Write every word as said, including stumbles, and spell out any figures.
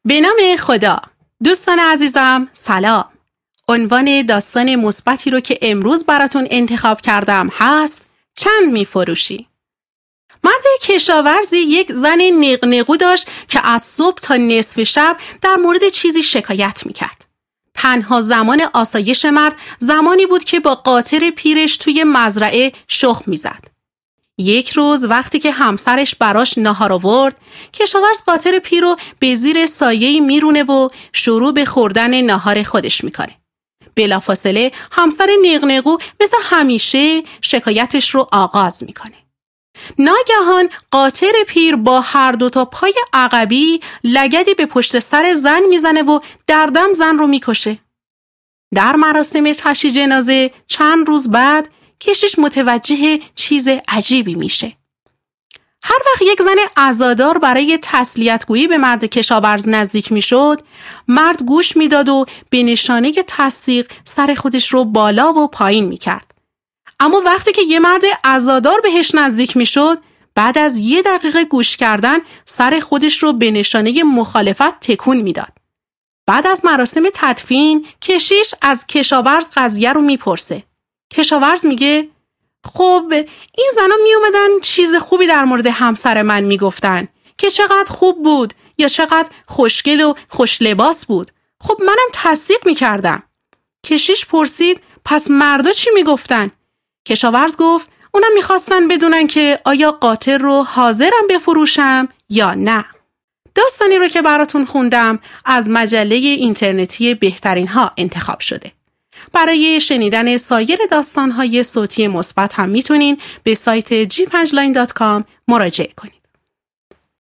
به نام خدا. دوستان عزیزم سلام. عنوان داستان مثبتی رو که امروز براتون انتخاب کردم هست چند میفروشی؟ مرد کشاورزی یک زن نقنقو داشت که از صبح تا نصف شب در مورد چیزی شکایت میکرد. تنها زمان آسایش مرد زمانی بود که با قاطر پیرش توی مزرعه شخم میزد. یک روز وقتی که همسرش براش ناهار آورد، کشاورز قاطر پیر رو به زیر سایه‌ای میرونه و شروع به خوردن ناهار خودش میکنه. بلافاصله همسر نقنقو مثل همیشه شکایتش رو آغاز میکنه. ناگهان قاطر پیر با هر دوتا پای عقبی لگدی به پشت سر زن میزنه و دردم زن رو میکشه. در مراسم تشییع جنازه چند روز بعد کشیش متوجه چیز عجیبی میشه. هر وقت یک زن عزادار برای تسلیت‌گویی به مرد کشاورز نزدیک میشد، مرد گوش میداد و به نشانه تصدیق سر خودش رو بالا و پایین میکرد. اما وقتی که یه مرد عزادار بهش نزدیک میشد، بعد از یه دقیقه گوش کردن سر خودش رو به نشانه مخالفت تکون میداد. بعد از مراسم تدفین کشیش از کشاورز قضیه رو میپرسه. کشاورز میگه خب این زنا می اومدن چیز خوبی در مورد همسر من میگفتن که چقدر خوب بود یا چقدر خوشگل و خوش لباس بود. خب منم تصدیق میکردم. کشیش پرسید پس مردا چی میگفتن؟ کشاورز گفت اونا میخواستن بدونن که آیا قاطر رو حاضرم بفروشم یا نه. داستانی رو که براتون خوندم از مجله اینترنتی بهترین ها انتخاب شده. برای شنیدن سایر داستان‌های صوتی مثبت هم میتونین به سایت جی پنج لاین دات کام مراجعه کنید.